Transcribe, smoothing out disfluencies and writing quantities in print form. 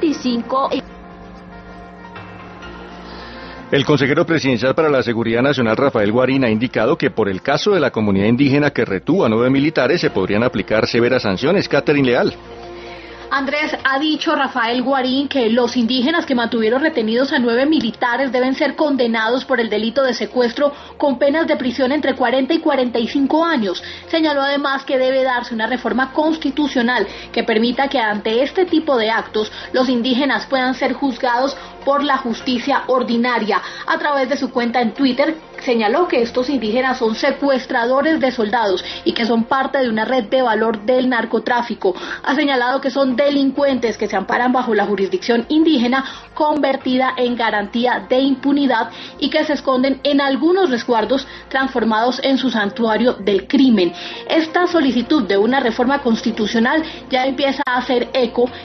25. El consejero presidencial para la Seguridad Nacional, Rafael Guarín, ha indicado que por el caso de la comunidad indígena que retuvo a 9 militares se podrían aplicar severas sanciones. Catherine Leal. Andrés, ha dicho Rafael Guarín que los indígenas que mantuvieron retenidos a 9 militares deben ser condenados por el delito de secuestro con penas de prisión entre 40 y 45 años. Señaló además que debe darse una reforma constitucional que permita que ante este tipo de actos los indígenas puedan ser juzgados por la justicia ordinaria. A través de su cuenta en Twitter señaló que estos indígenas son secuestradores de soldados y que son parte de una red de valor del narcotráfico. Ha señalado que son delincuentes que se amparan bajo la jurisdicción indígena convertida en garantía de impunidad y que se esconden en algunos resguardos transformados en su santuario del crimen. Esta solicitud de una reforma constitucional ya empieza a hacer eco